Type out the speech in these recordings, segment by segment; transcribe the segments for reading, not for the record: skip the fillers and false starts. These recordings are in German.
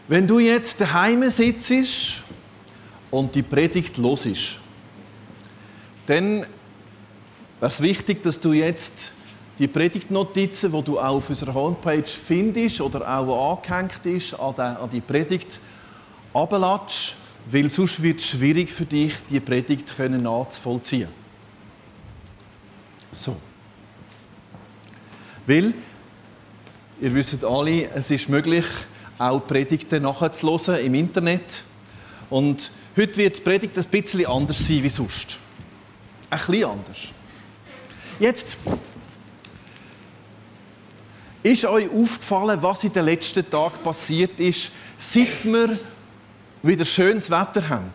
Wenn du jetzt daheim sitzt und die Predigt hörst, dann ist es wichtig, dass du jetzt die Predigtnotizen, die du auch auf unserer Homepage findest oder auch angehängt ist an die Predigt, runterlässt, weil sonst wird es schwierig für dich, die Predigt nachzuvollziehen. So. Weil, ihr wisst alle, es ist möglich, auch Predigten nachzuhören im Internet. Und heute wird die Predigt ein bisschen anders sein wie sonst. Ein bisschen anders. Jetzt, ist euch aufgefallen, was in den letzten Tagen passiert ist, seit wir wieder schönes Wetter haben?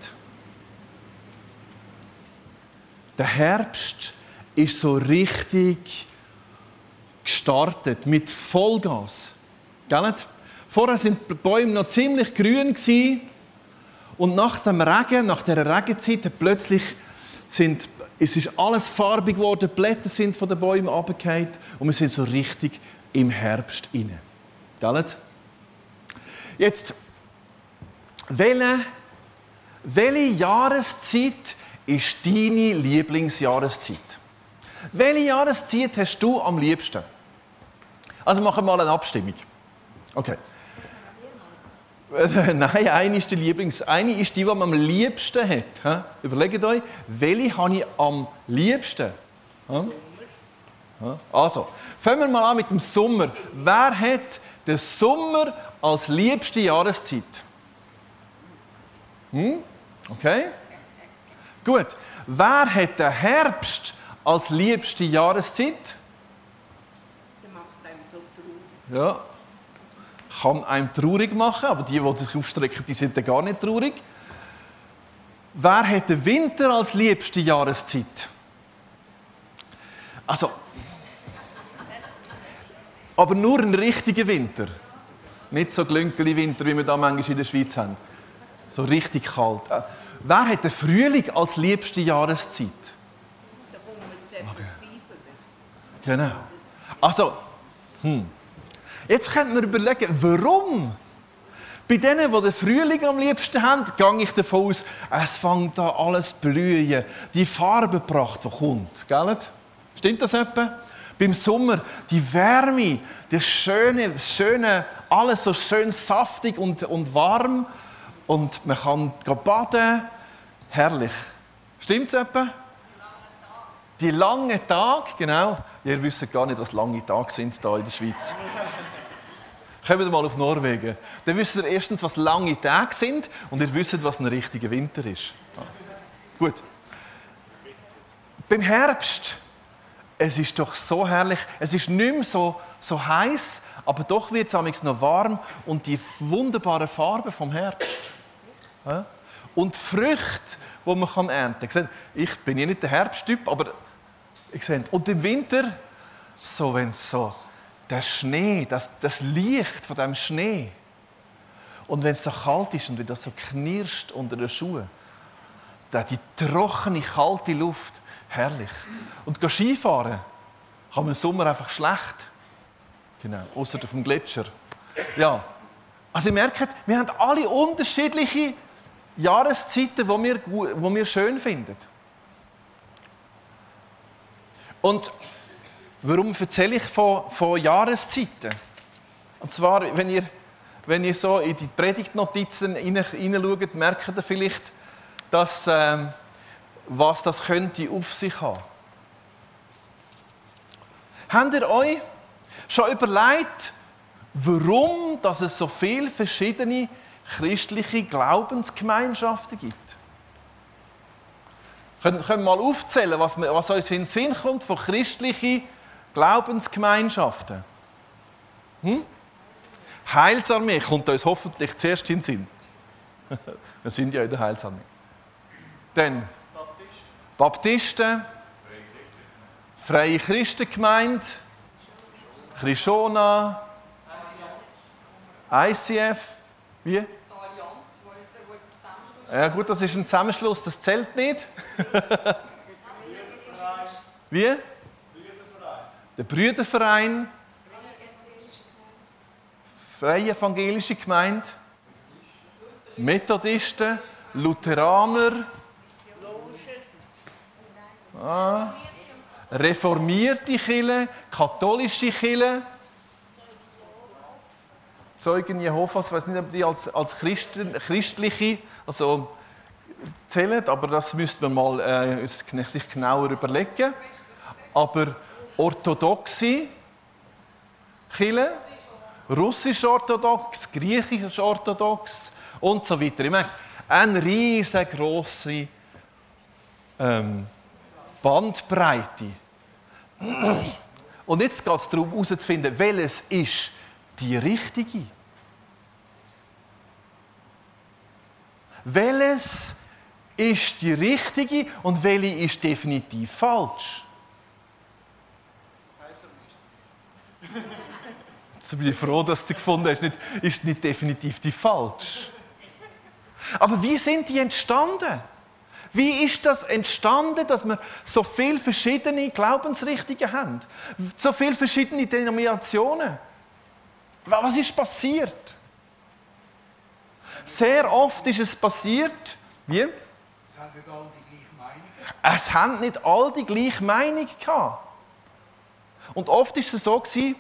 Der Herbst ist so richtig gestartet, mit Vollgas. Gell? Vorher waren die Bäume noch ziemlich grün und nach dem Regen, nach dieser Regenzeit, plötzlich es ist alles farbig geworden, die Blätter sind von den Bäumen runtergefallen und wir sind so richtig im Herbst inne. Gell? Jetzt, welche Jahreszeit ist deine Lieblingsjahreszeit? Welche Jahreszeit hast du am liebsten? Also machen wir mal eine Abstimmung. Okay. Nein, eine ist die Lieblings. Eine ist die man am liebsten hat. Überlegt euch, welche habe ich am liebsten? Also, fangen wir mal an mit dem Sommer. Wer hat den Sommer als liebste Jahreszeit? Okay. Gut. Wer hat den Herbst als liebste Jahreszeit? Der macht einem so traurig. Ja. Kann einem traurig machen, aber die sich aufstrecken, die sind dann gar nicht traurig. Wer hat den Winter als liebste Jahreszeit? Also, aber nur einen richtigen Winter. Nicht so Glünkeli-Winter, wie wir da manchmal in der Schweiz haben. So richtig kalt. Wer hat den Frühling als liebste Jahreszeit? Da kommen wir depressiv über. Genau. Also, Jetzt könnte man überlegen, warum? Bei denen, die den Frühling am liebsten haben, gehe ich davon aus, es fängt da alles blühen, die Farbenpracht, die kommt. Gell? Stimmt das etwa? Beim Sommer, die Wärme, das schöne, alles so schön saftig und warm. Und man kann baden. Herrlich. Stimmt es etwa? Die langen Tage, genau. Ihr wisst gar nicht, was lange Tage sind hier in der Schweiz. Kommt mal auf Norwegen. Dann wisst ihr erstens, was lange Tage sind und ihr wisst, was ein richtiger Winter ist. Gut. Beim Herbst, es ist doch so herrlich. Es ist nicht mehr so heiß, aber doch wird es noch warm und die wunderbaren Farben vom Herbst. Ja? Und die Früchte, die man ernten kann. Ich bin ja nicht der Herbsttyp, aber ich sehe. Und im Winter, so wenn es so der Schnee, das Licht von dem Schnee. Und wenn es so kalt ist und wie das so knirscht unter den Schuhen, die trockene, kalte Luft, herrlich. Und Skifahren kann man im Sommer einfach schlecht. Genau, außer auf dem Gletscher. Ja. Also ihr merkt, wir haben alle unterschiedliche Jahreszeiten, die wir schön finden. Und warum erzähle ich von Jahreszeiten? Und zwar, wenn ihr so in die Predigtnotizen hineinschaut, merkt ihr vielleicht, dass, was das könnte auf sich haben. Habt ihr euch schon überlegt, warum dass es so viele verschiedene christliche Glaubensgemeinschaften gibt? Können wir mal aufzählen, was uns in den Sinn kommt von christlichen Glaubensgemeinschaften? Heilsarmee kommt uns hoffentlich zuerst in den Sinn. Wir sind ja in der Heilsarmee. Dann Baptisten, Freie Christengemeinde, Chrisona, ICF, wie? Ja gut, das ist ein Zusammenschluss, das zählt nicht. Wie? Der Brüderverein. Freie Evangelische Gemeinde. Methodisten, Lutheraner, reformierte Kirche, katholische Kirche, Zeugen Jehovas, ich weiß nicht, ob die als christliche also zählen, aber das müsste man mal sich genauer überlegen. Aber orthodoxe Kirche, russisch-orthodox, griechisch-orthodox und so weiter. Ich meine, eine riesengroße Bandbreite. Und jetzt geht es darum, herauszufinden, welches ist die richtige. Welches ist die richtige und welche ist definitiv falsch? Jetzt bin ich froh, dass du gefunden hast, ist nicht definitiv die falsch. Aber wie sind die entstanden? Wie ist das entstanden, dass wir so viele verschiedene Glaubensrichtungen haben? So viele verschiedene Denominationen? Was ist passiert? Sehr oft ist es passiert, wie? Es haben nicht alle die gleiche Meinung gehabt. Und oft ist es so gewesen,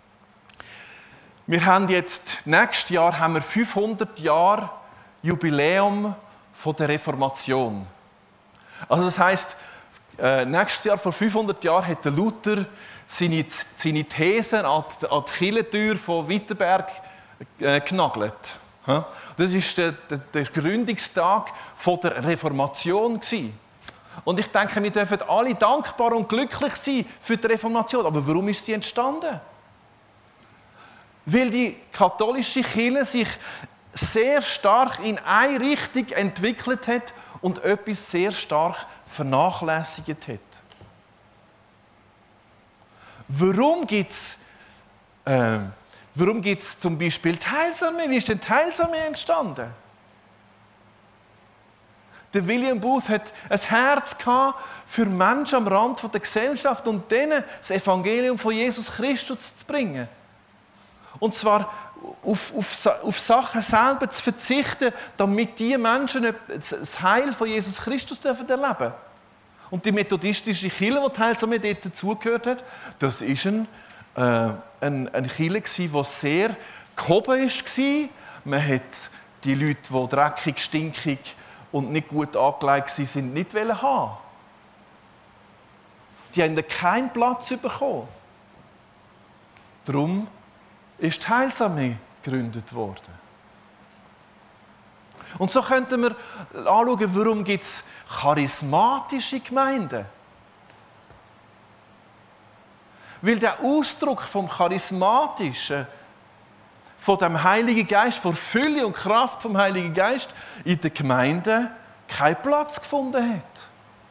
wir haben jetzt, nächstes Jahr haben wir 500 Jahre Jubiläum von der Reformation. Also das heisst, nächstes Jahr, vor 500 Jahren, hat der Luther seine Thesen an die Kirchentür von Wittenberg genagelt. Das war der Gründungstag der Reformation. Und ich denke, wir dürfen alle dankbar und glücklich sein für die Reformation. Aber warum ist sie entstanden? Weil die katholische Kirche sich sehr stark in eine Richtung entwickelt hat und etwas sehr stark vernachlässigt hat. Warum gibt es zum Beispiel die Heilsarmee? Wie ist denn die Heilsarmee entstanden? Der William Booth hat ein Herz gehabt für Menschen am Rand der Gesellschaft und denen das Evangelium von Jesus Christus zu bringen. Und zwar auf Sachen selber zu verzichten, damit diese Menschen das Heil von Jesus Christus erleben dürfen. Und die methodistische Kirche, die Heilsarmee dort dazugehört hat, das war eine Kirche, die sehr gehoben war. Man hat die Leute, die dreckig, stinkig und nicht gut angelegt waren, nicht haben. Die haben keinen Platz bekommen. Darum ist die Heilsarmee gegründet worden. Und so könnten wir anschauen, warum gibt es charismatische Gemeinden. Weil der Ausdruck vom Charismatischen, von dem Heiligen Geist, von Fülle und Kraft vom Heiligen Geist in der Gemeinde keinen Platz gefunden hat.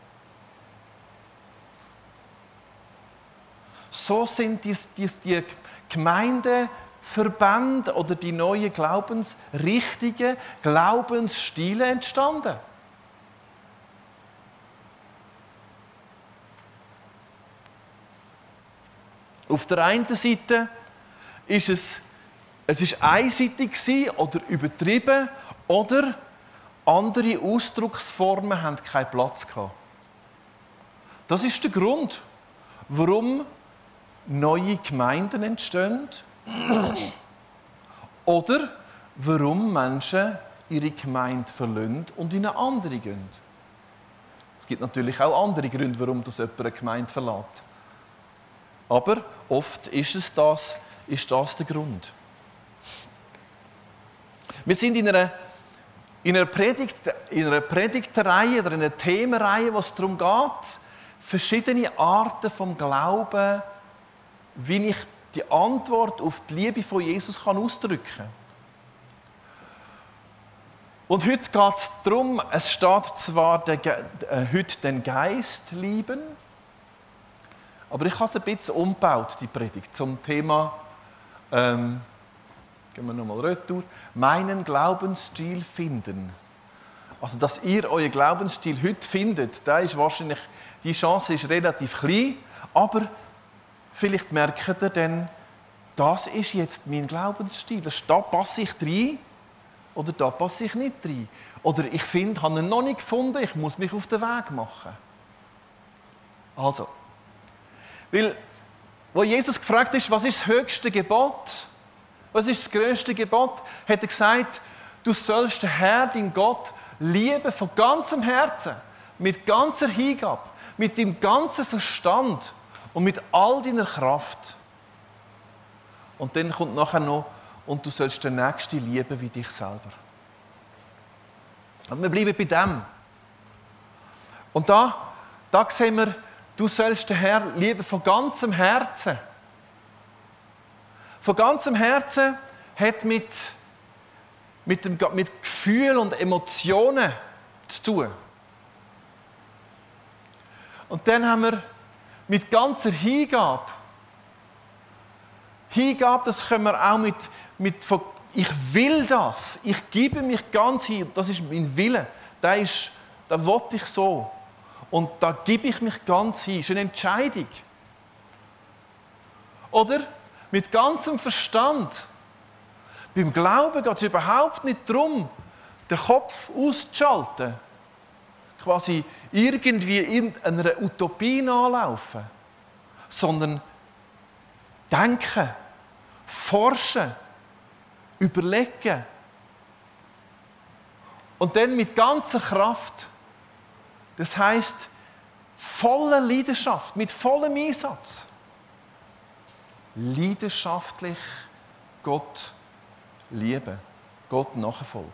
So sind die Gemeindeverbände oder die neuen Glaubensrichtungen, Glaubensstile entstanden. Auf der einen Seite ist es einseitig oder übertrieben oder andere Ausdrucksformen haben keinen Platz gehabt. Das ist der Grund, warum neue Gemeinden entstehen oder warum Menschen ihre Gemeinde verlassen und in eine andere gehen. Es gibt natürlich auch andere Gründe, warum das jemand eine Gemeinde verlässt. Aber oft ist das der Grund. Wir sind in einer Predigtreihe oder in einer Themenreihe, wo es darum geht, verschiedene Arten vom Glauben, wie ich die Antwort auf die Liebe von Jesus ausdrücken kann. Und heute geht es darum, es steht zwar heute den Geist lieben, aber ich habe es ein bisschen umgebaut, die Predigt, zum Thema, gehen wir nochmal retour, meinen Glaubensstil finden. Also, dass ihr euren Glaubensstil heute findet, die Chance ist relativ klein, aber vielleicht merkt ihr dann, das ist jetzt mein Glaubensstil, da passe ich rein oder da passe ich nicht rein. Oder ich finde, habe ihn noch nicht gefunden, ich muss mich auf den Weg machen. Also, weil, wo Jesus gefragt ist, was ist das höchste Gebot? Was ist das grösste Gebot? Hat er gesagt, du sollst den Herrn, deinen Gott, lieben von ganzem Herzen, mit ganzer Hingabe, mit deinem ganzen Verstand und mit all deiner Kraft. Und dann kommt nachher noch, und du sollst den Nächsten lieben wie dich selber. Und wir bleiben bei dem. Und da sehen wir, du sollst den Herrn lieben von ganzem Herzen. Von ganzem Herzen hat mit Gefühlen und Emotionen zu tun. Und dann haben wir mit ganzer Hingabe. Hingabe, das können wir auch mit ich will das, ich gebe mich ganz hin, das ist mein Wille, da will ich so. Und da gebe ich mich ganz hin, das ist eine Entscheidung. Oder mit ganzem Verstand. Beim Glauben geht es überhaupt nicht darum, den Kopf auszuschalten, quasi irgendwie in einer Utopie nachlaufen, sondern denken, forschen, überlegen und dann mit ganzer Kraft, das heisst voller Leidenschaft, mit vollem Einsatz, leidenschaftlich Gott lieben, Gott nachfolgen.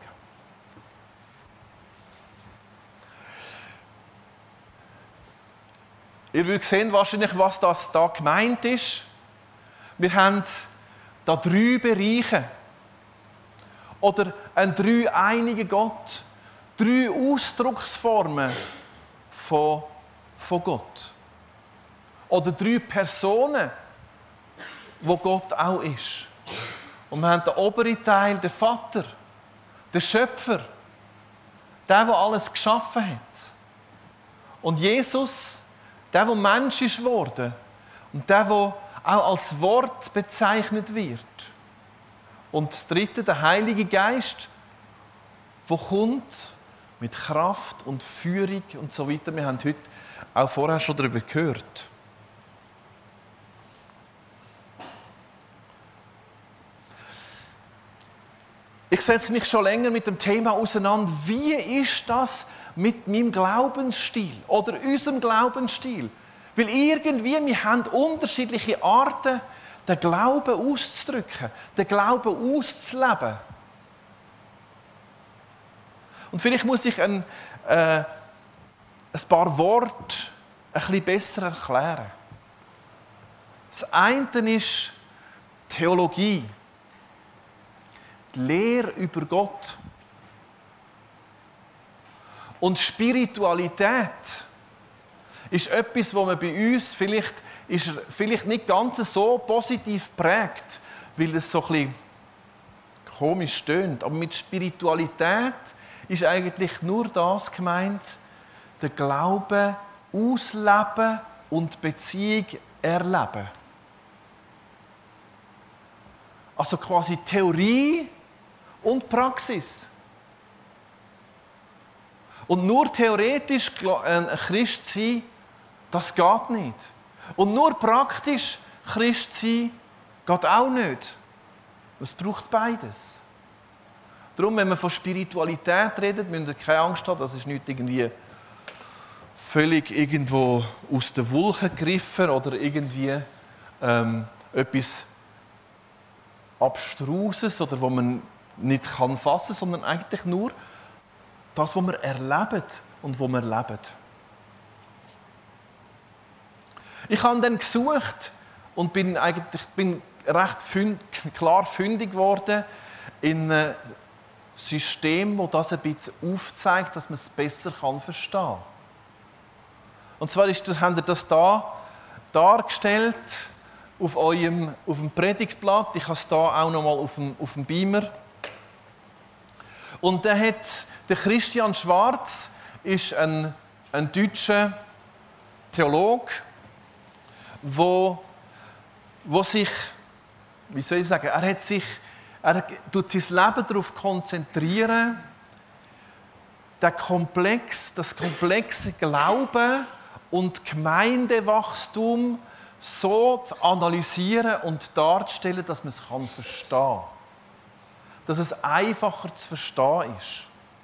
Ihr wollt sehen wahrscheinlich, was das da gemeint ist. Wir haben da 3 Bereiche oder einen dreieinigen Gott, 3 Ausdrucksformen von Gott. Oder 3 Personen, wo Gott auch ist. Und wir haben den oberen Teil, den Vater, den Schöpfer, der alles geschaffen hat. Und Jesus, der Mensch ist geworden und der auch als Wort bezeichnet wird. Und das dritte, der Heilige Geist, der kommt mit Kraft und Führung und so weiter. Wir haben heute auch vorher schon darüber gehört. Ich setze mich schon länger mit dem Thema auseinander. Wie ist das mit meinem Glaubensstil oder unserem Glaubensstil? Weil irgendwie, wir haben unterschiedliche Arten, den Glauben auszudrücken, den Glauben auszuleben. Und vielleicht muss ich ein paar Worte ein bisschen besser erklären. Das eine ist Theologie. Die Lehre über Gott. Und Spiritualität ist etwas, wo man bei uns vielleicht nicht ganz so positiv prägt, weil es so ein bisschen komisch tönt. Aber mit Spiritualität ist eigentlich nur das gemeint, den Glauben ausleben und Beziehung erleben. Also quasi Theorie und Praxis. Und nur theoretisch ein Christ sein, das geht nicht. Und nur praktisch Christ sein, geht auch nicht. Es braucht beides. Darum, wenn wir von Spiritualität reden, müsst ihr keine Angst haben, das ist nicht irgendwie völlig irgendwo aus den Wolken gegriffen oder irgendwie etwas Abstruses oder wo man nicht fassen kann, sondern eigentlich nur das, was wir erleben und was wir leben. Ich habe dann gesucht und bin recht klar fündig geworden in einem System, das ein bisschen aufzeigt, dass man es besser verstehen kann. Und zwar haben wir das da dargestellt auf dem Predigtblatt. Ich habe es hier auch noch mal auf dem Beamer. Und der Christian Schwarz ist ein deutscher Theologe, wo sich, wie soll ich sagen, er hat sich Er tut sein Leben darauf konzentrieren, das komplexe Glauben und Gemeindewachstum so zu analysieren und darzustellen, dass man es verstehen kann. Dass es einfacher zu verstehen ist.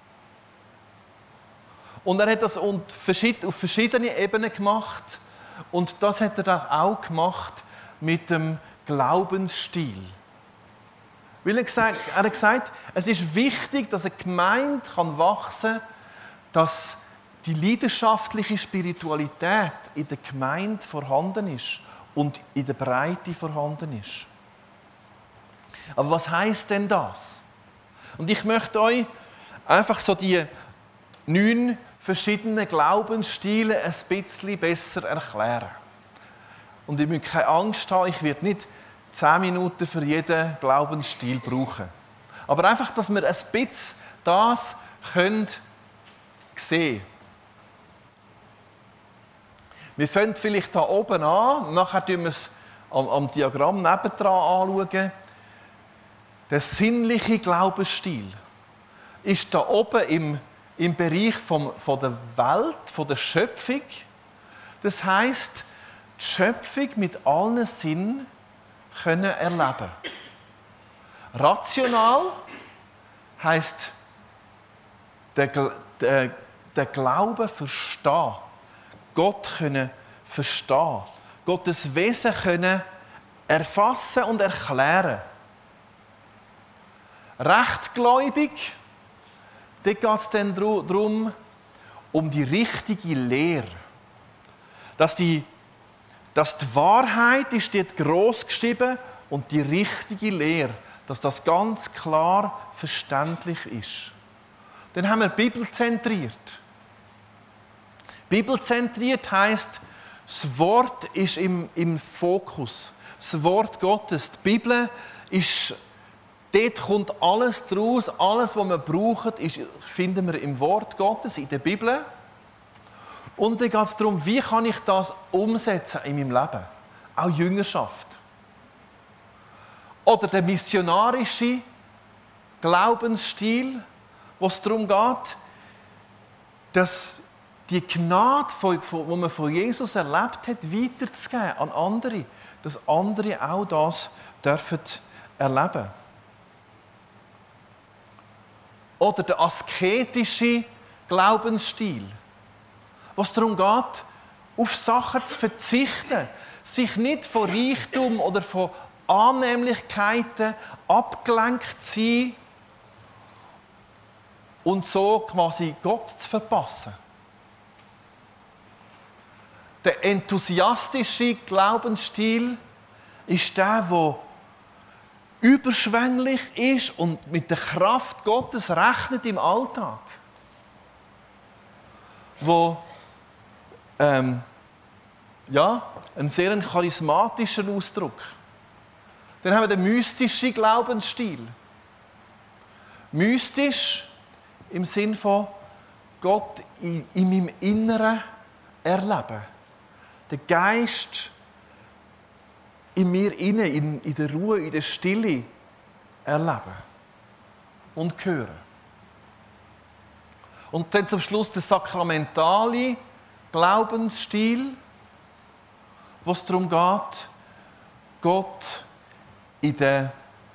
Und er hat das auf verschiedenen Ebenen gemacht. Und das hat er dann auch gemacht mit dem Glaubensstil. Weil er hat gesagt, es ist wichtig, dass eine Gemeinde wachsen kann, dass die leidenschaftliche Spiritualität in der Gemeinde vorhanden ist und in der Breite vorhanden ist. Aber was heisst denn das? Und ich möchte euch einfach so die 9 verschiedenen Glaubensstile ein bisschen besser erklären. Und ihr müsst keine Angst haben, ich werde nicht 10 Minuten für jeden Glaubensstil brauchen. Aber einfach, dass wir ein bisschen das sehen können. Wir fangen vielleicht hier oben an, nachher schauen wir es am Diagramm nebendran anschauen. Der sinnliche Glaubensstil ist da oben im Bereich von der Welt, von der Schöpfung. Das heisst, die Schöpfung mit allen Sinnen können erleben. Rational heisst, der Glaube verstehen. Gott können verstehen. Gottes Wesen können erfassen und erklären. Rechtgläubig, dort geht es dann darum, um die richtige Lehre. Dass die Wahrheit ist dort gross geschrieben und die richtige Lehre, dass das ganz klar verständlich ist. Dann haben wir bibelzentriert. Bibelzentriert heisst, das Wort ist im Fokus. Das Wort Gottes, die Bibel ist, dort kommt alles daraus, alles, was wir brauchen, finden wir im Wort Gottes, in der Bibel. Und dann geht es darum, wie kann ich das umsetzen in meinem Leben? Auch Jüngerschaft. Oder der missionarische Glaubensstil, wo es darum geht, dass die Gnade, die man von Jesus erlebt hat, weiterzugeben an andere, dass andere auch das dürfen erleben. Oder der asketische Glaubensstil, wo es darum geht, auf Sachen zu verzichten, sich nicht von Reichtum oder von Annehmlichkeiten abgelenkt zu sein und so quasi Gott zu verpassen. Der enthusiastische Glaubensstil ist der überschwänglich ist und mit der Kraft Gottes rechnet im Alltag. Wo einen sehr charismatischen Ausdruck. Dann haben wir den mystischen Glaubensstil. Mystisch im Sinn von Gott in meinem Inneren erleben. Der Geist in mir inne, in der Ruhe, in der Stille erleben und hören. Und dann zum Schluss der sakramentale Glaubensstil, wo es darum geht, Gott in den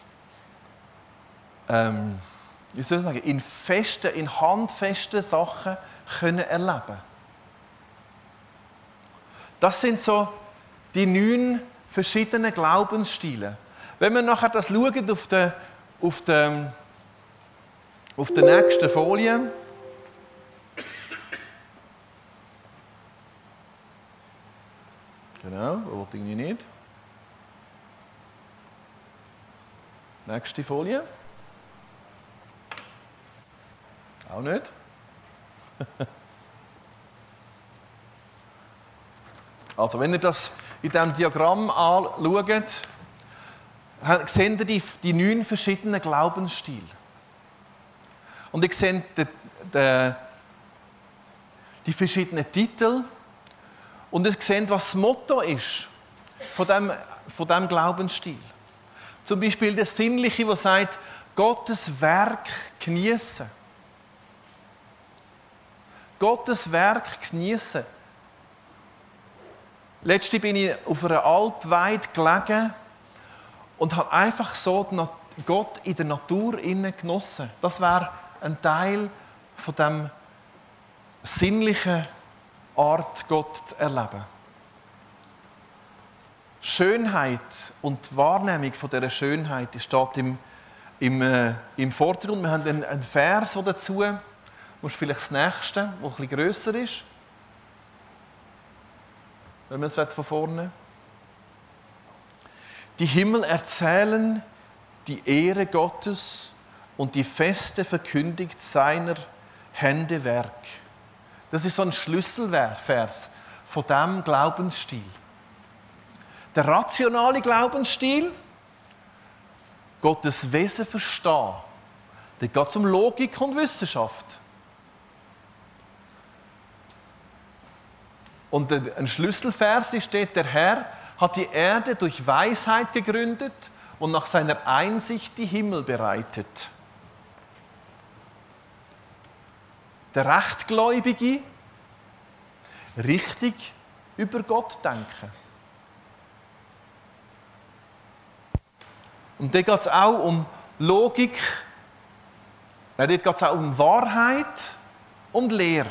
in handfesten Sachen können erleben. Das sind so die 9 verschiedenen Glaubensstile. Wenn wir nachher das schauen auf der nächsten Folie. Genau, wollte irgendwie nicht. Nächste Folie. Auch nicht. Also, wenn ihr das in diesem Diagramm anschaut, seht ihr die 9 verschiedenen Glaubensstile. Und ihr seht die verschiedenen Titel. Und ihr seht, was das Motto ist von diesem Glaubensstil. Zum Beispiel der Sinnliche, der sagt, Gottes Werk genießen. Gottes Werk genießen. Letztens bin ich auf einer Alpweide gelegen und habe einfach so Gott in der Natur genossen. Das wäre ein Teil von dem sinnlichen Art, Gott zu erleben. Schönheit und die Wahrnehmung von dieser Schönheit steht im Vordergrund. Wir haben einen Vers dazu. Du musst vielleicht das nächste, das ein bisschen grösser ist. Wenn man es von vorne. Die Himmel erzählen die Ehre Gottes und die Feste verkündigt seiner Hände Werk. Das ist so ein Schlüsselvers von diesem Glaubensstil. Der rationale Glaubensstil, Gottes Wesen verstehen. Da geht es um Logik und Wissenschaft. Und ein Schlüsselvers steht, der Herr hat die Erde durch Weisheit gegründet und nach seiner Einsicht die Himmel bereitet. Der Rechtgläubige richtig über Gott denken. Und dort geht es auch um Logik, dort geht es auch um Wahrheit und Lehre.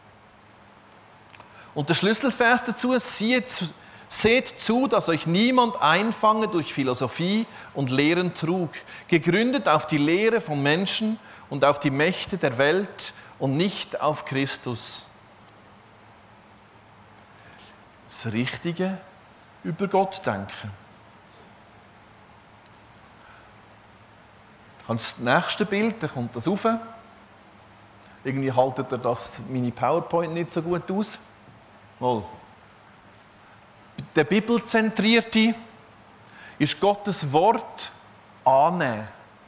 Und der Schlüsselvers dazu, seht zu, dass euch niemand einfange durch Philosophie und Lehrentrug, gegründet auf die Lehre von Menschen und auf die Mächte der Welt und nicht auf Christus. Das Richtige über Gott denken. Das nächste Bild, da kommt das rauf. Irgendwie haltet ihr das meine PowerPoint nicht so gut aus. Mal. Der Bibelzentrierte ist Gottes Wort anwenden.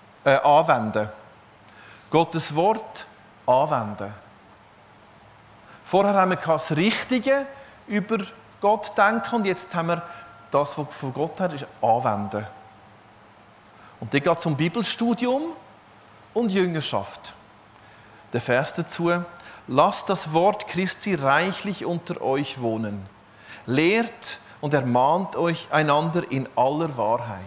Gottes Wort anwenden. Vorher haben wir das Richtige über Gott denken und jetzt haben wir das, was von Gott her ist, anwenden. Und dann geht es um Bibelstudium und Jüngerschaft. Der Vers dazu: Lasst das Wort Christi reichlich unter euch wohnen. Lehrt und ermahnt euch einander in aller Wahrheit.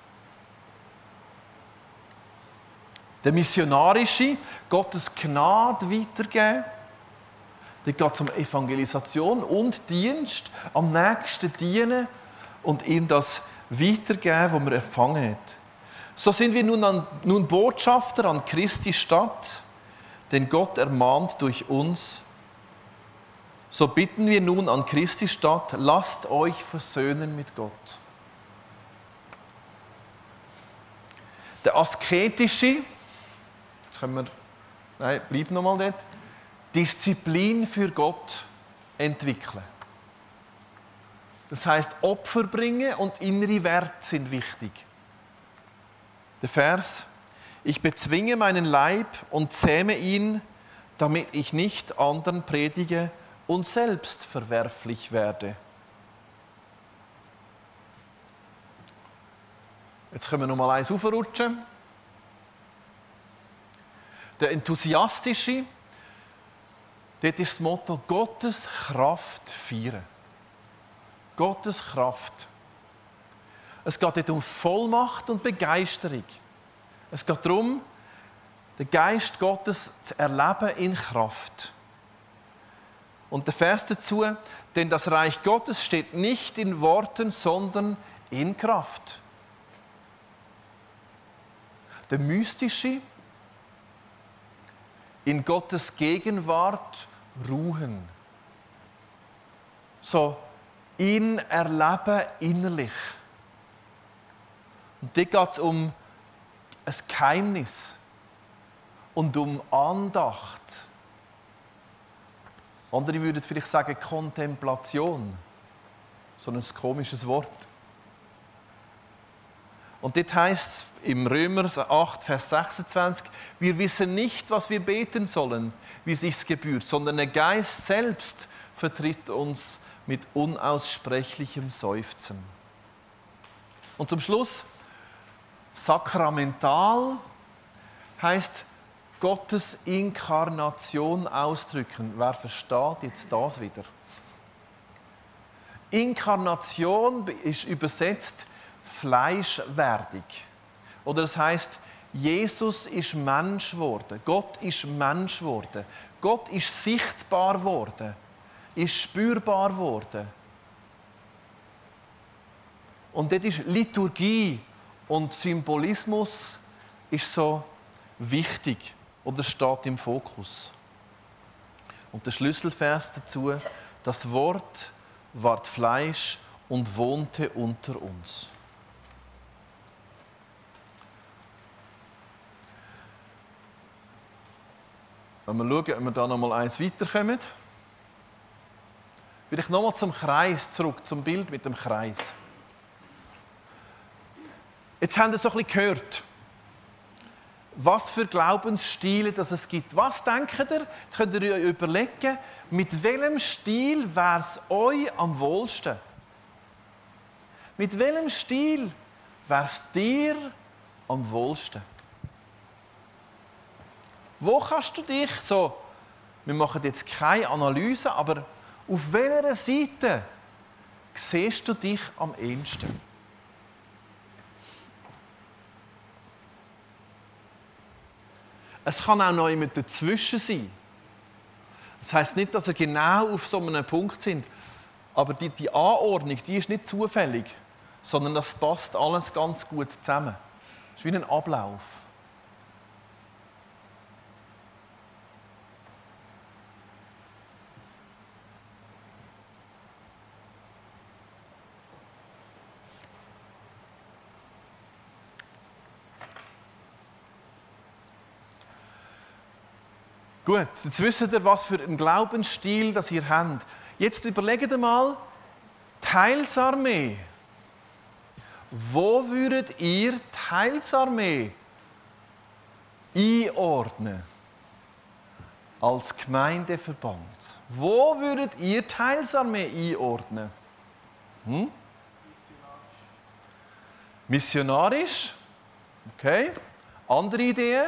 Der Missionarische, Gottes Gnade weitergeben. Da geht es um Evangelisation und Dienst, am Nächsten dienen und ihm das weitergeben, was man empfangen hat. So sind wir nun Botschafter an Christi Stadt, denn Gott ermahnt durch uns. So bitten wir nun an Christi Stadt, lasst euch versöhnen mit Gott. Der Asketische, bleib nochmal dort, Disziplin für Gott entwickeln. Das heisst, Opfer bringen und innere Werte sind wichtig. Der Vers: Ich bezwinge meinen Leib und zähme ihn, damit ich nicht anderen predige und selbst verwerflich werde. Jetzt können wir noch mal eins aufrutschen. Der Enthusiastische, dort ist das Motto: Gottes Kraft feiern. Gottes Kraft. Es geht dort um Vollmacht und Begeisterung. Es geht darum, den Geist Gottes zu erleben in Kraft. Und der Vers dazu: Denn das Reich Gottes steht nicht in Worten, sondern in Kraft. Der Mystische: in Gottes Gegenwart ruhen. So, ihn erleben innerlich. Und dort geht es um ein Geheimnis und um Andacht. Andere würden vielleicht sagen Kontemplation. So ein komisches Wort. Und dort heisst es im Römer 8, Vers 26, wir wissen nicht, was wir beten sollen, wie sich's gebührt, sondern der Geist selbst vertritt uns mit unaussprechlichem Seufzen. Und zum Schluss Sakramental heisst Gottes Inkarnation ausdrücken. Wer versteht jetzt das wieder? Inkarnation ist übersetzt Fleischwerdung. Oder das heisst, Jesus ist Mensch geworden. Gott ist Mensch geworden. Gott ist sichtbar geworden. Ist spürbar geworden. Und dort ist Liturgie und Symbolismus ist so wichtig oder steht im Fokus. Und der Schlüsselvers dazu: Das Wort ward Fleisch und wohnte unter uns. Wenn wir schauen, ob wir da noch mal eins weiterkommen. Vielleicht noch mal zum Kreis zurück, zum Bild mit dem Kreis. Jetzt haben wir so ein bisschen gehört, was für Glaubensstile das es gibt. Was denkt ihr? Jetzt könnt ihr euch überlegen, mit welchem Stil wäre es euch am wohlsten? Mit welchem Stil wäre es dir am wohlsten? Wo kannst du dich so, wir machen jetzt keine Analyse, aber auf welcher Seite siehst du dich am ehesten? Es kann auch noch jemand dazwischen sein. Das heisst nicht, dass ihr genau auf so einem Punkt sind, aber die Anordnung, die ist nicht zufällig, sondern das passt alles ganz gut zusammen. Es ist wie ein Ablauf. Gut, jetzt wisst ihr, was für einen Glaubensstil das ihr habt. Jetzt überlegt ihr mal, die Heilsarmee. Wo würdet ihr die Heilsarmee einordnen? Als Gemeindeverband. Wo würdet ihr die Heilsarmee einordnen? Missionarisch. Okay. Andere Ideen?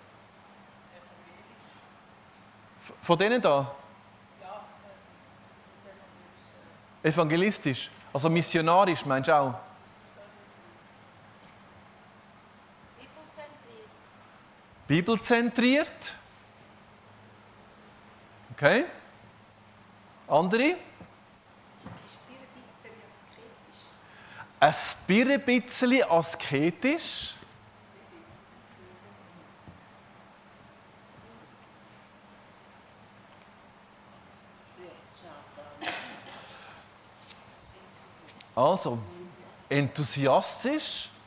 Von denen da? Ja, Evangelistisch. Also missionarisch, meinst du auch? Bibelzentriert. Bibelzentriert. Okay. Andere? Ein bisschen asketisch. Also, enthusiastisch.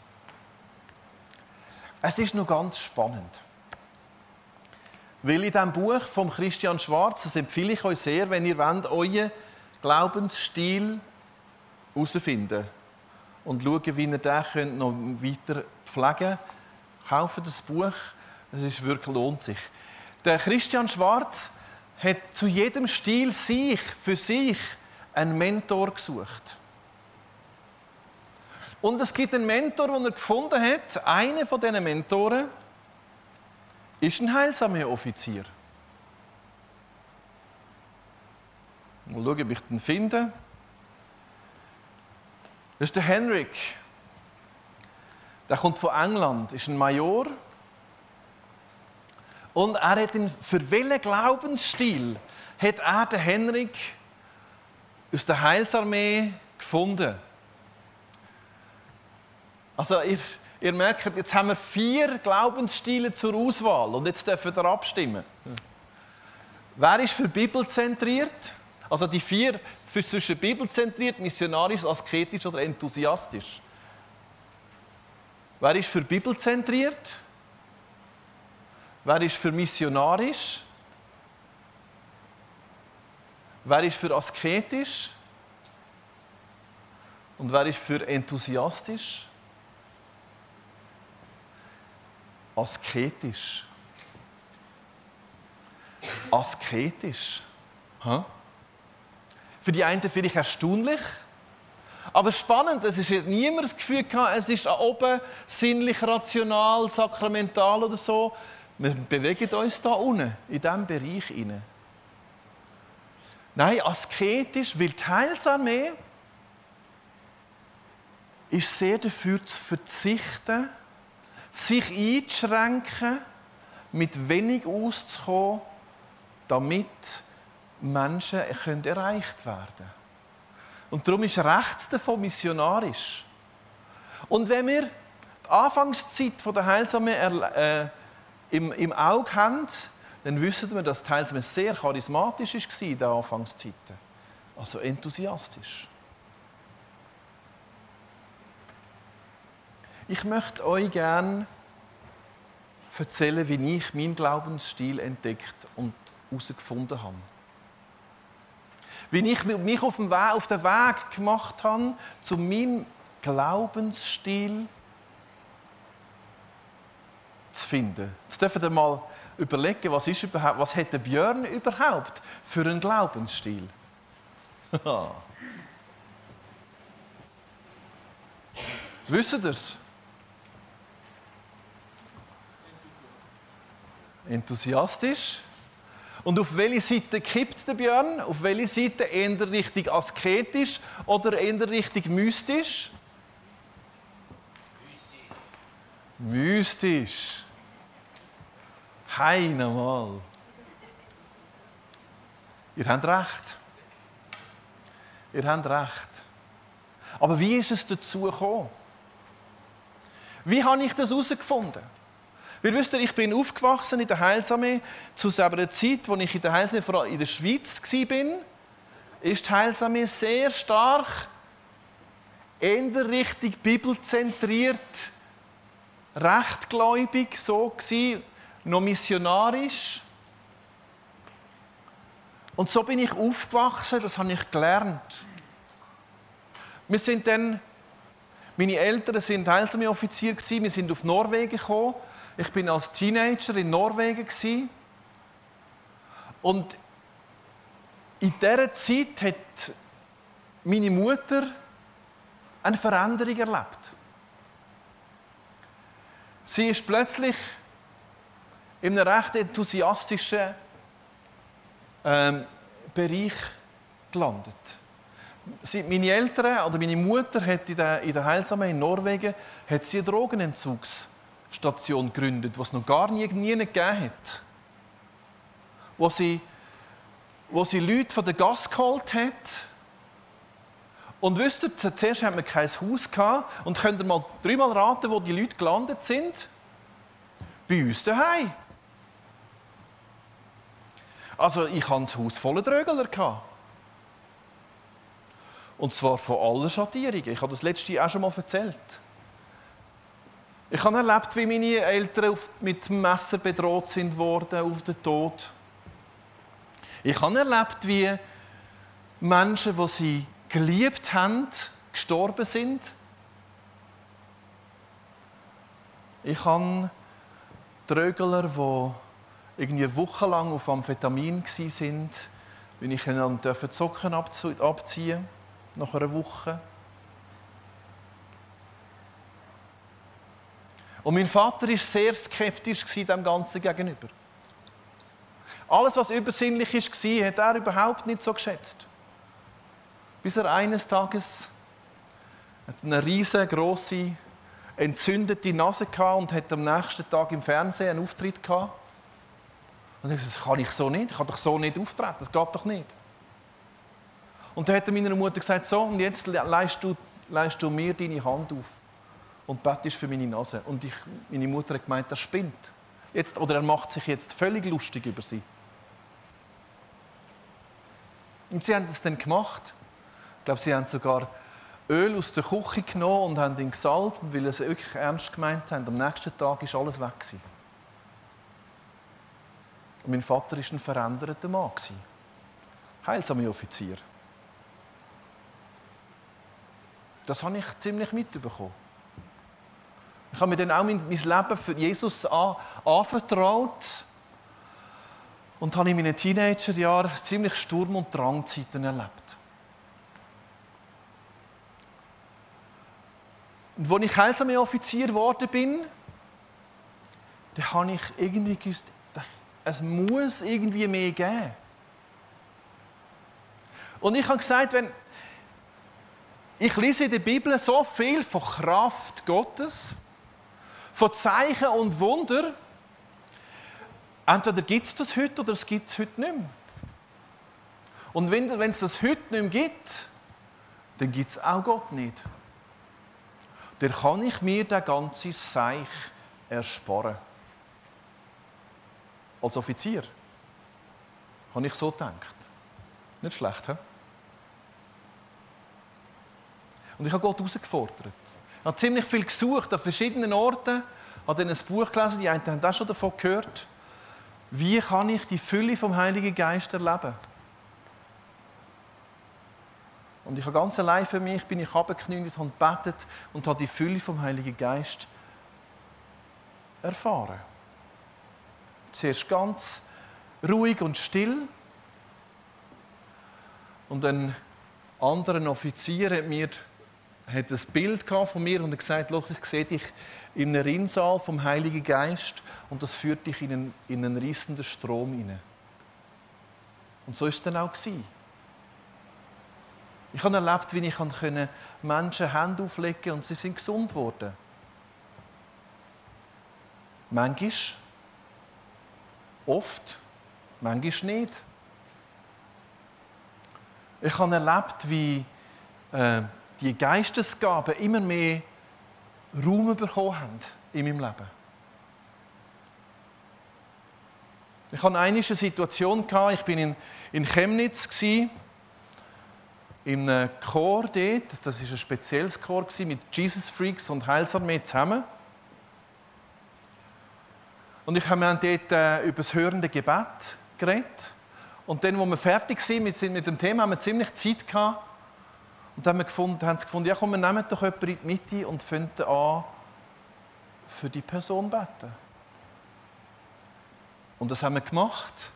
Es ist noch ganz spannend. Weil in diesem Buch von Christian Schwarz, das empfehle ich euch sehr, wenn ihr wollt, euren Glaubensstil herausfinden und schauen, wie ihr den noch weiter pflegen könnt. Kauft das Buch, es ist wirklich, lohnt sich. Der Christian Schwarz hat zu jedem Stil für sich einen Mentor gesucht. Und es gibt einen Mentor, den er gefunden hat. Einer von diesen Mentoren ist ein Heilsarmee-Offizier. Mal schauen, ob ich den finde. Das ist der Henrik. Der kommt von England, ist ein Major. Und er hat für welchen Glaubensstil hat er den Henrik aus der Heilsarmee gefunden? Also ihr merkt, jetzt haben wir 4 Glaubensstile zur Auswahl und jetzt dürfen wir abstimmen. Wer ist für bibelzentriert? Also die 4 zwischen bibelzentriert, missionarisch, asketisch oder enthusiastisch. Wer ist für bibelzentriert? Wer ist für missionarisch? Wer ist für asketisch? Und wer ist für enthusiastisch? Asketisch. Asketisch. Für die einen vielleicht erstaunlich, Aber spannend, es ist niemand das Gefühl gehabt, es ist oben sinnlich, rational, sakramental oder so. Wir bewegen uns da unten, in diesem Bereich hinein. Nein, asketisch, weil die Heilsarmee ist sehr dafür zu verzichten, sich einzuschränken, mit wenig auszukommen, damit Menschen erreicht werden können. Und darum ist rechts davon missionarisch. Und wenn wir die Anfangszeit der Heilsarmee im Auge haben, dann wissen wir, dass die Heilsarmee sehr charismatisch war in den Anfangszeiten. Also enthusiastisch. Ich möchte euch gerne erzählen, wie ich meinen Glaubensstil entdeckt und herausgefunden habe. Wie ich mich auf den Weg gemacht habe, zu meinem Glaubensstil zu finden. Jetzt dürft ihr mal überlegen, was hat der Björn überhaupt für einen Glaubensstil? Wisst ihr es? Enthusiastisch. Und auf welche Seite kippt der Björn? Auf welche Seite? Eher richtig asketisch oder eher richtig mystisch? Mystisch. Hei nochmal. Ihr habt recht. Ihr habt recht. Aber wie ist es dazu gekommen? Wie habe ich das herausgefunden? Wir wissen, ich bin aufgewachsen in der Heilsarmee zu einer Zeit, als ich in der Heilsarmee, vor allem in der Schweiz war, ist die Heilsarmee sehr stark in der Richtung bibelzentriert, rechtgläubig, so gewesen, noch missionarisch. Und so bin ich aufgewachsen, das habe ich gelernt. Wir sind dann, meine Eltern waren Heilsarmee-Offizier, wir sind auf Norwegen gekommen. Ich bin als Teenager in Norwegen. Und in dieser Zeit hat meine Mutter eine Veränderung erlebt. Sie ist plötzlich in einem recht enthusiastischen Bereich gelandet. Meine Eltern oder meine Mutter hat in der Heilsarmee in Norwegen hat sie eine Drogenentzugsstation gegründet, die es noch gar nie gegeben hat. Wo sie Leute von der Gasse geholt hat. Und wisst ihr, zuerst hatten wir kein Haus gehabt. Und könnt ihr mal 3-mal raten, wo die Leute gelandet sind? Bei uns daheim. Also ich hatte ein Haus voller Drögler. Und zwar von allen Schattierungen. Ich habe das letzte Jahr auch schon mal erzählt. Ich habe erlebt, wie meine Eltern mit dem Messer bedroht wurden auf den Tod. Ich habe erlebt, wie Menschen, die sie geliebt haben, gestorben sind. Ich habe Drögler, die irgendwie wochenlang auf Amphetamin waren, wenn ich ihnen die Socken abziehen durfte, nach einer Woche. Und mein Vater war sehr skeptisch dem Ganzen gegenüber. Alles, was übersinnlich war, hat er überhaupt nicht so geschätzt. Bis er eines Tages eine riesengroße, entzündete Nase hatte und hat am nächsten Tag im Fernsehen einen Auftritt gehabt. Und ich sagte, das kann ich so nicht, ich kann doch so nicht auftreten, das geht doch nicht. Und dann hat er meiner Mutter gesagt, so, und jetzt leist du mir deine Hand auf und bettest für meine Nase. Und meine Mutter hat gemeint, er spinnt. Oder er macht sich jetzt völlig lustig über sie. Und sie haben das dann gemacht. Ich glaube, sie haben sogar Öl aus der Küche genommen und haben ihn gesalbt, weil sie es wirklich ernst gemeint haben. Am nächsten Tag war alles weg. Und mein Vater war ein veränderter Mann. Heilsarmee-Offizier. Das habe ich ziemlich mitbekommen. Ich habe mir dann auch mein Leben für Jesus anvertraut und habe in meinen Teenagerjahren ziemlich Sturm- und Drangzeiten erlebt. Und als ich Heilsarmee-Offizier geworden bin, da habe ich irgendwie gewusst, dass es muss irgendwie mehr geben. Und ich habe gesagt, wenn ich lese in der Bibel so viel von Kraft Gottes, von Zeichen und Wunder, entweder gibt es das heute oder es gibt es heute nicht mehr. Und wenn es das heute nicht mehr gibt, dann gibt es auch Gott nicht. Dann kann ich mir den ganzen Seich ersparen. Als Offizier habe ich so gedacht. Nicht schlecht, he? Und ich habe Gott herausgefordert. Ich habe ziemlich viel gesucht an verschiedenen Orten. Ich habe dann ein Buch gelesen, die einen haben auch schon davon gehört. Wie kann ich die Fülle vom Heiligen Geist erleben? Und ich habe ganz allein für mich bin ich runtergekniet und habe gebetet und habe die Fülle vom Heiligen Geist erfahren. Zuerst ganz ruhig und still. Und ein anderer Offizier hat ein Bild von mir und hat gesagt, ich sehe dich in einem Rinnsal vom Heiligen Geist und das führt dich in einen reissenden Strom hinein. Und so war es dann auch. Ich habe erlebt, wie ich Menschen Hände auflegen konnte und sie sind gesund geworden. Manchmal, oft, manchmal nicht. Ich habe erlebt, wie die Geistesgaben immer mehr Raum bekommen haben in meinem Leben. Ich hatte einmal eine Situation, ich war in Chemnitz, in einem Chor dort. Das war ein spezielles Chor mit Jesus Freaks und Heilsarmee zusammen. Und wir haben dort über das hörende Gebet geredet. Und dann, als wir fertig waren mit dem Thema, haben wir ziemlich Zeit gehabt. Und dann haben sie gefunden, ja komm, wir nehmen doch jemanden in die Mitte und fangen an, für die Person zu beten. Und das haben wir gemacht.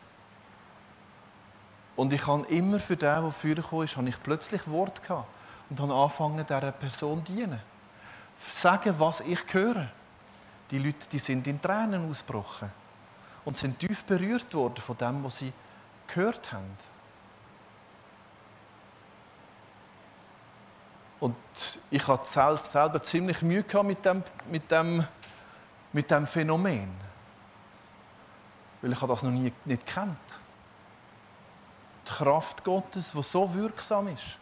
Und ich habe immer für den, der vorher kam, habe ich plötzlich Wort gehabt und habe angefangen, dieser Person zu dienen. Sagen, was ich höre. Die Leute, die sind in Tränen ausgebrochen und sind tief berührt worden von dem, was sie gehört haben. Und ich hatte selber ziemlich Mühe mit dem Phänomen. Weil ich das noch nicht kennt. Die Kraft Gottes, die so wirksam ist.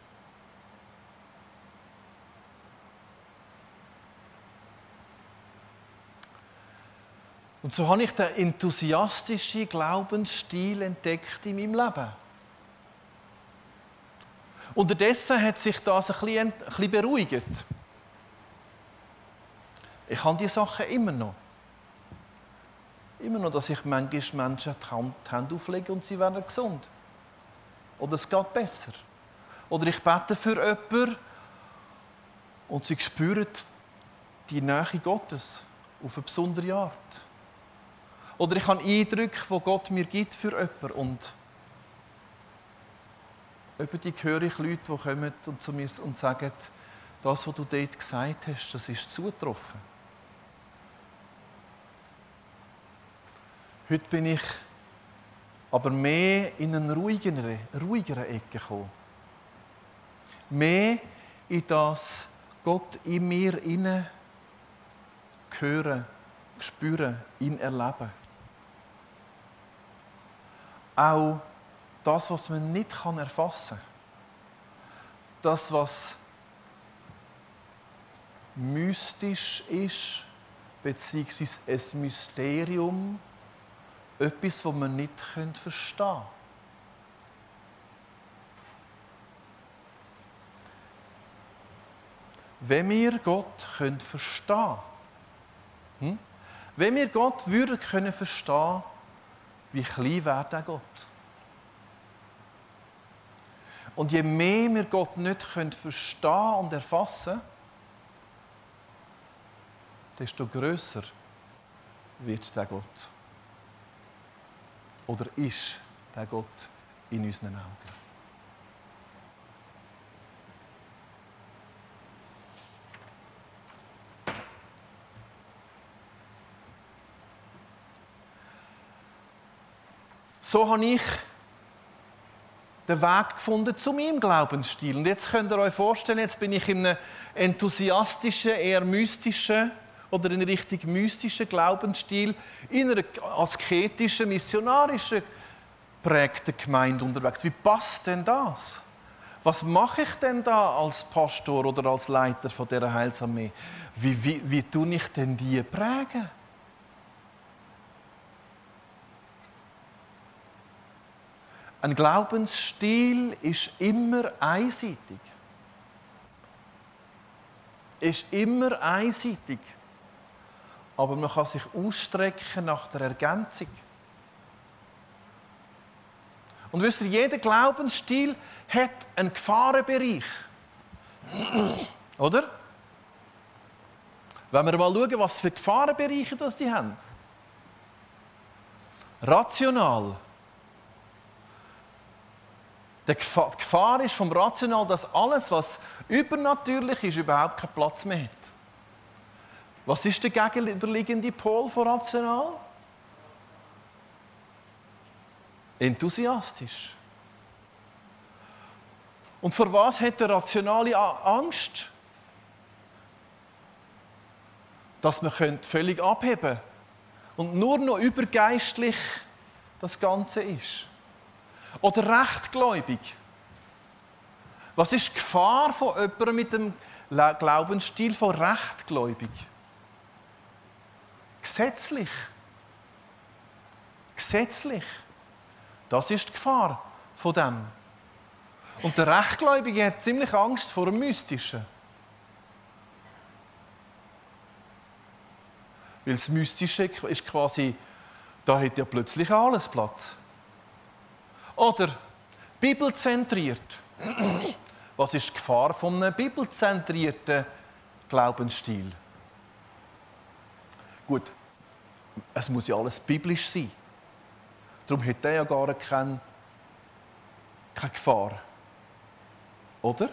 Und so habe ich den enthusiastischen Glaubensstil entdeckt in meinem Leben. Unterdessen hat sich das ein bisschen beruhigt. Ich habe diese Sachen immer noch. Immer noch, dass ich manchmal Menschen die Hände auflege und sie werden gesund. Oder es geht besser. Oder ich bete für jemanden und sie spüren die Nähe Gottes auf eine besondere Art. Oder ich habe Eindrücke, die Gott mir gibt für jemanden. Und über die höre ich Leute, die kommen und zu mir und sagen, das, was du dort gesagt hast, das ist zugetroffen. Heute bin ich aber mehr in eine ruhigere Ecke gekommen. Mehr in das Gott in mir inne hören, spüren, ihn erleben. Auch das, was man nicht erfassen kann. Das, was mystisch ist, beziehungsweise ein Mysterium, etwas, das man nicht verstehen kann. Wenn wir Gott verstehen können, wenn wir Gott verstehen können, wie klein wäre der Gott? Und je mehr wir Gott nicht verstehen und erfassen können, desto grösser wird der Gott. Oder ist der Gott in unseren Augen. so habe ich den Weg gefunden zu meinem Glaubensstil. Und jetzt könnt ihr euch vorstellen, jetzt bin ich in einem enthusiastischen, eher mystischen oder in richtig mystischen Glaubensstil, in einer asketischen, missionarischen prägten Gemeinde unterwegs. Wie passt denn das? Was mache ich denn da als Pastor oder als Leiter von dieser Heilsarmee? Wie tue ich denn die prägen? Ein Glaubensstil ist immer einseitig. Ist immer einseitig. Aber man kann sich ausstrecken nach der Ergänzung. Und wisst ihr, jeder Glaubensstil hat einen Gefahrenbereich. Oder? Wenn wir mal schauen, was für Gefahrenbereiche das die haben. Rational. Die Gefahr ist vom Rational, dass alles, was übernatürlich ist, überhaupt keinen Platz mehr hat. Was ist der gegenüberliegende Pol von rational? Enthusiastisch. Und vor was hat der Rationale Angst? Dass man völlig abheben könnte und nur noch übergeistlich das Ganze ist. Oder rechtgläubig. Was ist die Gefahr von jemandem mit dem Glaubensstil von rechtgläubig? Gesetzlich. Gesetzlich. Das ist die Gefahr von dem. Und der Rechtgläubige hat ziemlich Angst vor dem Mystischen. Weil das Mystische ist quasi, da hat ja plötzlich alles Platz. Oder bibelzentriert. Was ist die Gefahr von einem bibelzentrierten Glaubensstil? Gut, es muss ja alles biblisch sein. Darum hat er ja gar keine Gefahr. Oder?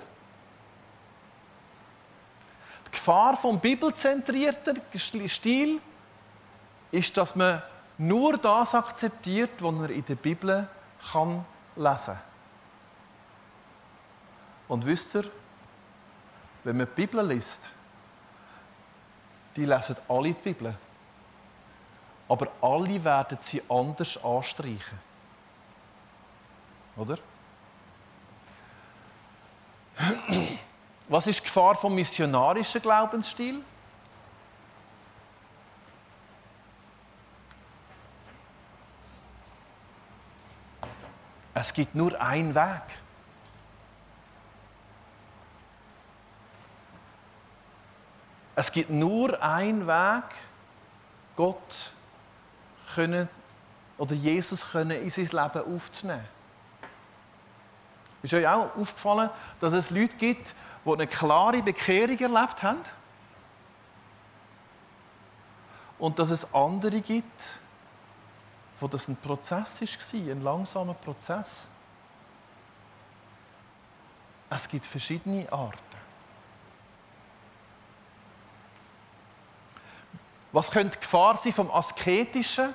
Die Gefahr vom bibelzentrierten Stil ist, dass man nur das akzeptiert, was er in der Bibel kann lesen. Und wisst ihr, wenn man die Bibel liest, die lesen alle die Bibel. Aber alle werden sie anders anstreichen. Oder? Was ist die Gefahr vom missionarischen Glaubensstil? Es gibt nur einen Weg. Es gibt nur einen Weg, Gott können oder Jesus können in sein Leben aufzunehmen. Ist euch auch aufgefallen, dass es Leute gibt, die eine klare Bekehrung erlebt haben? Und dass es andere gibt, wo das ein Prozess war, ein langsamer Prozess. Es gibt verschiedene Arten. Was könnte die Gefahr sein vom Asketischen?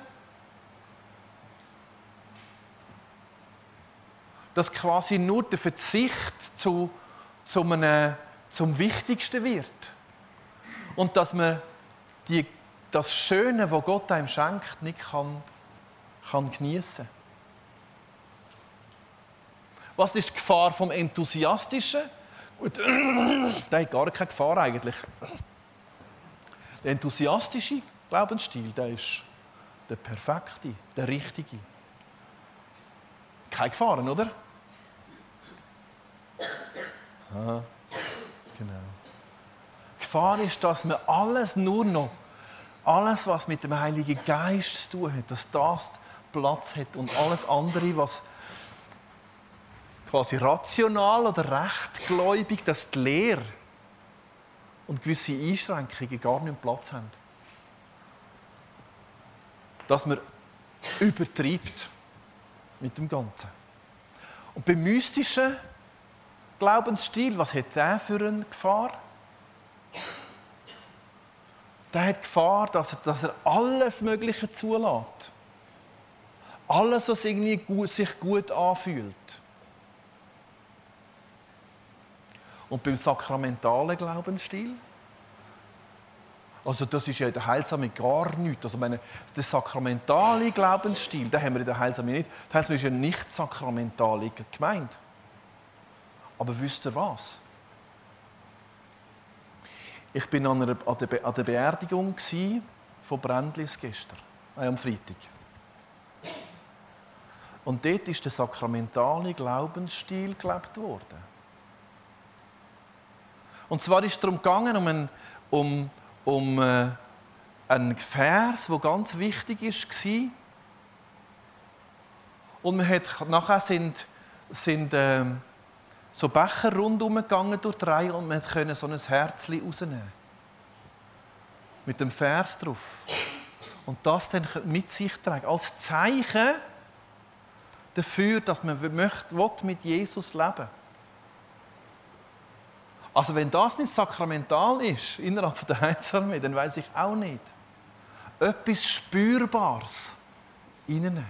Dass quasi nur der Verzicht zum Wichtigsten wird. Und dass man das Schöne, was Gott einem schenkt, nicht kann geniessen. Was ist die Gefahr vom Enthusiastischen? Gut, der hat gar keine Gefahr eigentlich. Der enthusiastische Glaubensstil, der ist der perfekte, der richtige. Keine Gefahren, oder? Ah, genau. Die Gefahr ist, dass man alles, was mit dem Heiligen Geist zu tun hat, dass das Platz hat und alles andere, was quasi rational oder rechtgläubig, dass die Lehre und gewisse Einschränkungen gar nicht Platz haben. Dass man übertreibt mit dem Ganzen. Und beim mystischen Glaubensstil, was hat der für eine Gefahr? Der hat die Gefahr, dass er alles Mögliche zulässt. Alles, was irgendwie sich gut anfühlt. Und beim sakramentalen Glaubensstil, also das ist ja in der Heilsame gar nichts. Also meine, der sakramentale Glaubensstil, den haben wir in der Heilsame nicht. Der Heilsame ist ja nicht sakramental gemeint. Aber wisst ihr was? Ich war an der Beerdigung von Brändlis gestern, am Freitag. Und dort ist der sakramentale Glaubensstil gelebt worden. Und zwar ist es darum gegangen, um einen Vers, der ganz wichtig war. Und nachher sind so Becher rundherum gegangen durch die Reihe und man konnte so ein Herzchen rausnehmen. Mit dem Vers drauf. Und das dann mit sich tragen. Als Zeichen dafür, dass man mit Jesus leben will. Also wenn das nicht sakramental ist, innerhalb der Heilsarmee, dann weiß ich auch nicht. Etwas Spürbares reinnehmen.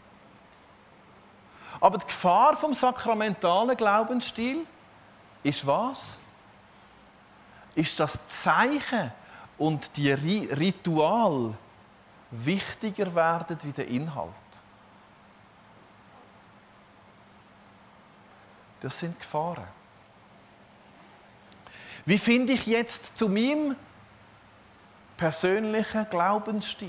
Aber die Gefahr vom sakramentalen Glaubensstil ist was? Ist das Zeichen und die Ritual wichtiger werden wie der Inhalt. Das sind Gefahren. Wie finde ich jetzt zu meinem persönlichen Glaubensstil?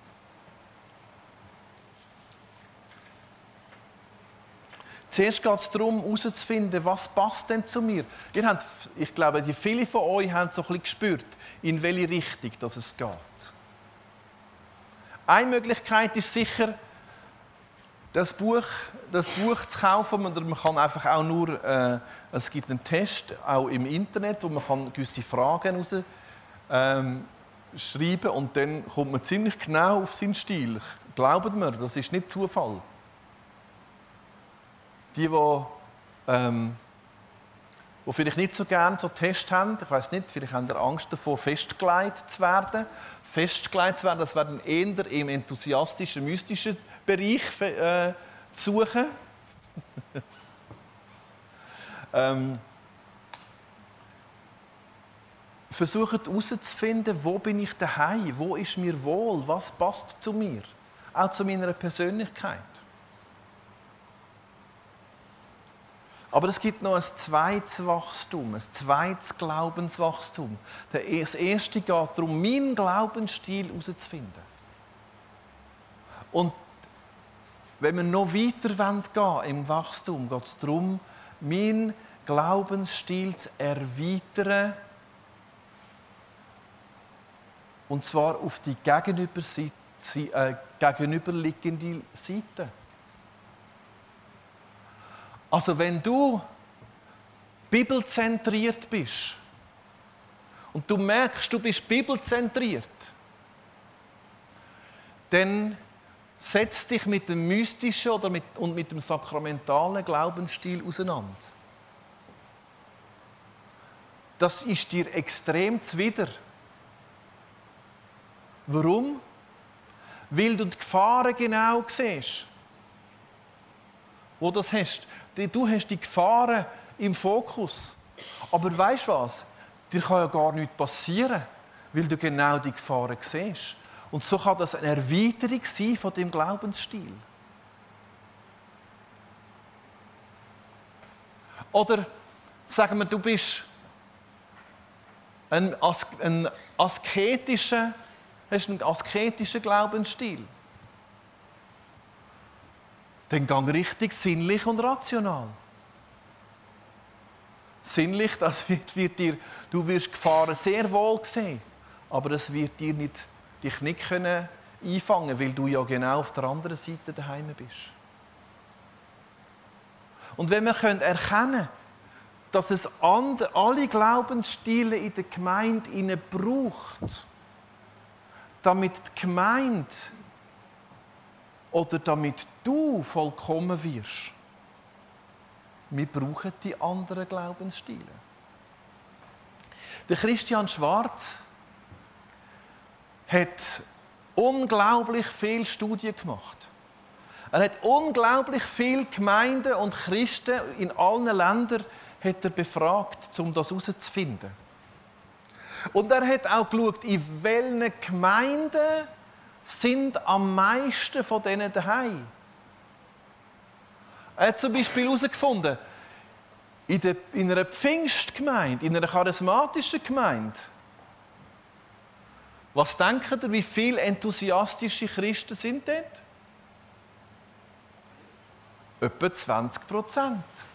Zuerst geht es darum, herauszufinden, was passt denn zu mir. Ich glaube, viele von euch haben so ein bisschen gespürt, in welche Richtung es geht. Eine Möglichkeit ist sicher, das Buch zu kaufen. Oder man kann einfach auch nur, es gibt einen Test, auch im Internet, wo man kann gewisse Fragen raus schreiben und dann kommt man ziemlich genau auf seinen Stil. Glaubt mir, das ist nicht Zufall. Die vielleicht nicht so gerne so Tests haben, ich weiss nicht, vielleicht haben sie Angst davor, festgelegt zu werden. Festgelegt zu werden, das wäre dann eher im enthusiastischen, mystischen Bereich zu suchen. Versucht herauszufinden, wo bin ich daheim, wo ist mir wohl, was passt zu mir, auch zu meiner Persönlichkeit. Aber es gibt noch ein zweites Wachstum, ein zweites Glaubenswachstum. Das erste geht darum, meinen Glaubensstil herauszufinden. Und wenn wir noch weiter gehen im Wachstum, geht es darum, meinen Glaubensstil zu erweitern. Und zwar auf die gegenüberliegende Seite. Also wenn du bibelzentriert bist und du merkst, du bist bibelzentriert, dann setz dich mit dem mystischen und mit dem sakramentalen Glaubensstil auseinander. Das ist dir extrem zuwider. Warum? Weil du die Gefahren genau siehst, wo du das hast. Du hast die Gefahren im Fokus. Aber weißt du was? Dir kann ja gar nichts passieren, weil du genau die Gefahren siehst. Und so kann das eine Erweiterung sein von deinem Glaubensstil. Oder sagen wir, du bist hast einen asketischen Glaubensstil. Dann gang richtig sinnlich und rational. Sinnlich, das wird dir, du wirst Gefahren sehr wohl sehen, aber es wird dich nicht einfangen können, weil du ja genau auf der anderen Seite daheim bist. Und wenn wir erkennen können, dass es alle Glaubensstile in der Gemeinde braucht, damit die Gemeinde oder damit du vollkommen wirst. Wir brauchen die anderen Glaubensstile. Der Christian Schwarz hat unglaublich viele Studien gemacht. Er hat unglaublich viele Gemeinden und Christen in allen Ländern hat er befragt, um das herauszufinden. Und er hat auch geschaut, in welchen Gemeinden sind am meisten von denen daheim. Er hat zum Beispiel herausgefunden, in einer Pfingstgemeinde, in einer charismatischen Gemeinde, was denkt ihr, wie viele enthusiastische Christen sind dort? Etwa 20%.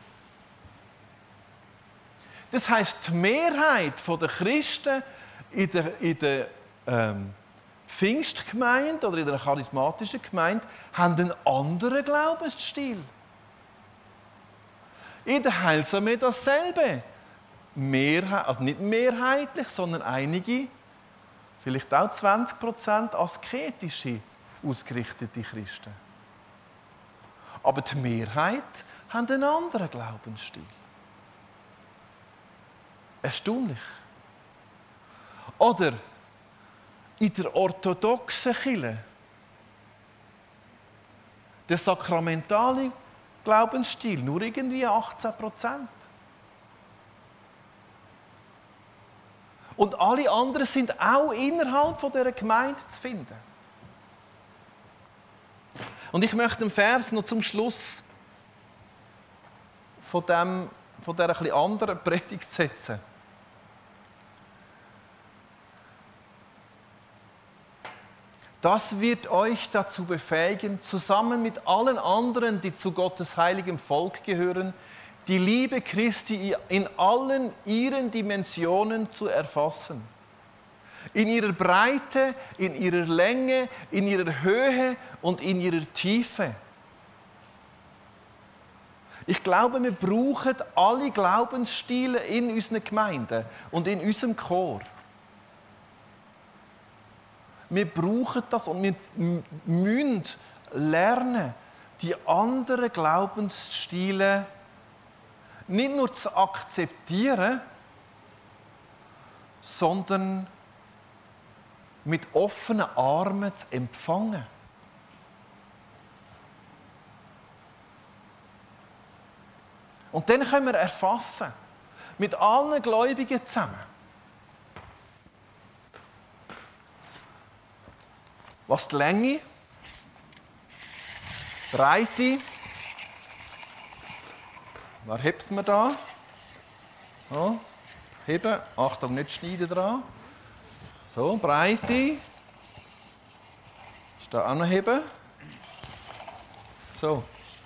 Das heisst, die Mehrheit der Christen in der Pfingstgemeinde oder in der charismatischen Gemeinde haben einen anderen Glaubensstil. In der Heilsarmee dasselbe. Also nicht mehrheitlich, sondern einige, vielleicht auch 20% asketische, ausgerichtete Christen. Aber die Mehrheit hat einen anderen Glaubensstil. Erstaunlich. Oder in der orthodoxen Kirche, der sakramentale Glaubensstil, nur irgendwie 18%. Und alle anderen sind auch innerhalb dieser Gemeinde zu finden. Und ich möchte den Vers noch zum Schluss von dieser etwas anderen Predigt setzen. Das wird euch dazu befähigen, zusammen mit allen anderen, die zu Gottes heiligem Volk gehören, die Liebe Christi in allen ihren Dimensionen zu erfassen. In ihrer Breite, in ihrer Länge, in ihrer Höhe und in ihrer Tiefe. Ich glaube, wir brauchen alle Glaubensstile in unseren Gemeinden und in unserem Chor. Wir brauchen das und wir müssen lernen, die anderen Glaubensstile nicht nur zu akzeptieren, sondern mit offenen Armen zu empfangen. Und dann können wir erfassen, mit allen Gläubigen zusammen, was die Länge, Breite, wer hebt es mir da? So, heben, Achtung, nicht schneiden dran. So, Breite. Ist da auch noch heben. So.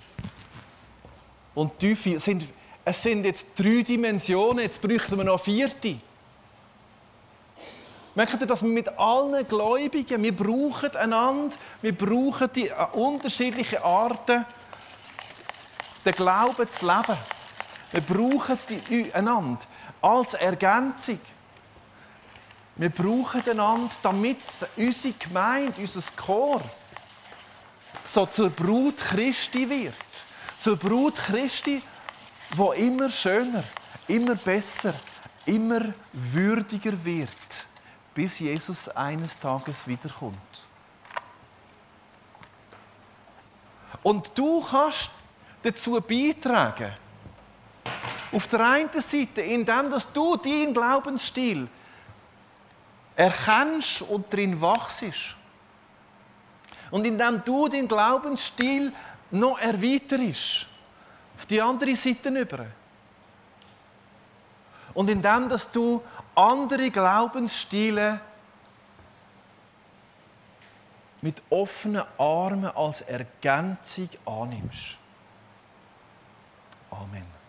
Und Tiefe es sind jetzt 3 Dimensionen, jetzt bräuchten wir noch 4. Merkt ihr, dass wir mit allen Gläubigen, wir brauchen einander, wir brauchen die unterschiedlichen Arten, den Glauben zu leben. Wir brauchen einander als Ergänzung. Wir brauchen einander, damit unsere Gemeinde, unser Chor, so zur Brut Christi wird. Zur Brut Christi, die immer schöner, immer besser, immer würdiger wird, bis Jesus eines Tages wiederkommt. Und du kannst dazu beitragen, auf der einen Seite, indem du deinen Glaubensstil erkennst und darin wachst. Und indem du deinen Glaubensstil noch erweiterst, auf die andere Seite über. Und indem du andere Glaubensstile mit offenen Armen als Ergänzung annimmst. Amen.